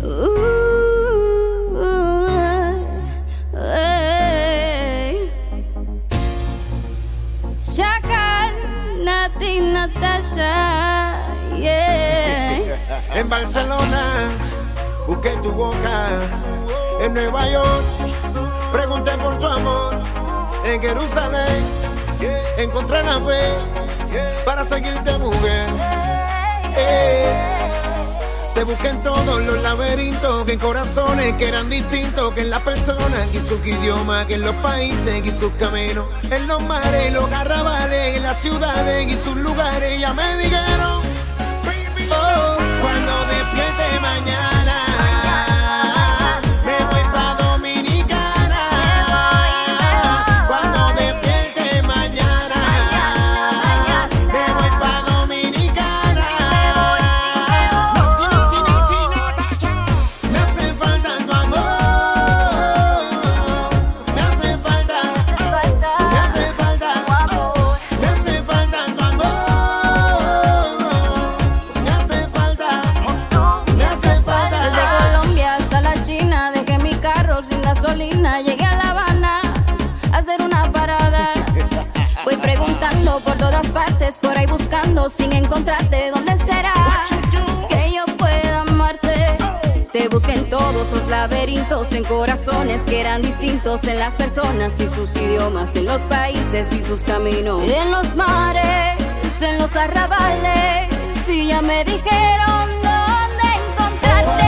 Chacal, Nati, Natasha, yeah. En Barcelona, busqué tu boca. En Nueva York, pregunté por tu amor. En Jerusalén, encontré la fe para seguirte, mujer. Te busqué en todos los laberintos, que en corazones que eran distintos, que en las personas y sus idiomas, que en los países y sus caminos, en los mares, los arrabales, en las ciudades y sus lugares. Ya me dijeron, oh, cuando despierte mañana, me voy pa' Dominicana. Cuando despierte mañana, me voy pa' Dominicana. Me hace falta tu amor, me hace falta, me hace falta, me hace falta tu amor, me hace falta, me hace falta. Desde Colombia hasta la China, dejé mi carro sin gasolina. Llegué a La Habana a hacer una parada. Voy preguntando por todas partes, por ahí buscando sin encontrarte. ¿Dónde será que yo pueda amarte? Te busqué en todos los laberintos, en corazones que eran distintos, en las personas y sus idiomas, en los países y sus caminos, en los mares, en los arrabales. Si ya me dijeron dónde encontrarte.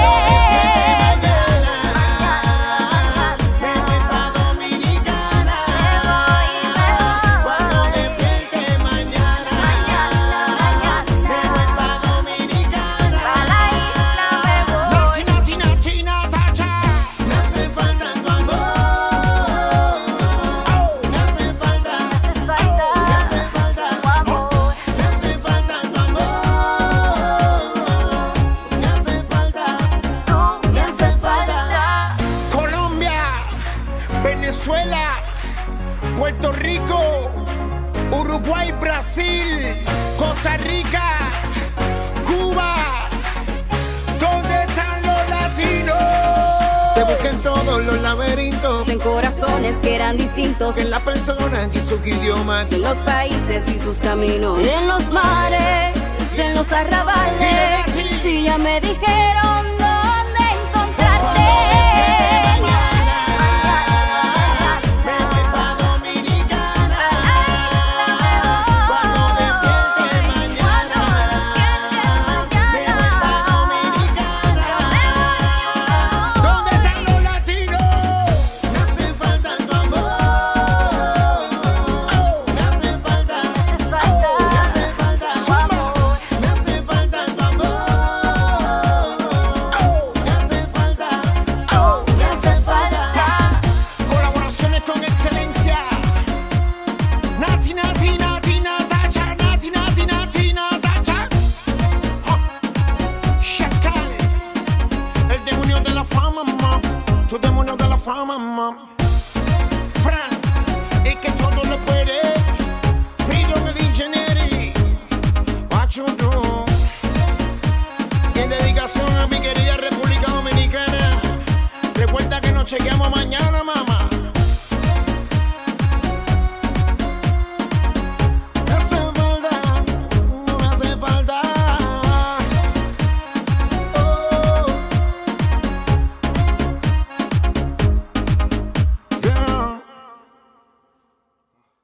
Me voy pa' Dominicana. Cuando despierte mañana, me voy pa' Dominicana. A la isla me voy. Me hace falta tu amor, me hace falta, Me hace falta me hace falta, tu amor. me hace falta tu amor, me hace falta, Tú me hace falta. Colombia, Venezuela, Puerto Rico, Uruguay, Brasil, Costa Rica, Cuba. ¿Dónde están los latinos? Te busqué en todos los laberintos, En corazones que eran distintos, que en las personas y sus idiomas, en los países y sus caminos, en los mares, en los arrabales. Si ya me dijeron dónde encontrarte. me voy pa' Dominicana. Cuando despierte mañana, me voy pa' Dominicana. ¿Dónde están los latinos? Me hace falta tu amor, me hace falta, me hace falta, me hace falta tu amor, me hace falta tu amor, me hace falta, me hace falta. Colaboraciones con excelencia. Nati, Nati, Nati, Natacha, Nati, Nati, Nati, Natacha. Chacal, el demonio de la fama, mam. Tu demonio de la fama, mam. Fran, el que todo lo puede. Freedom of Engineering. What you do? En dedicación a mi querida República Dominicana. Recuerda que nos chequeamos mañana.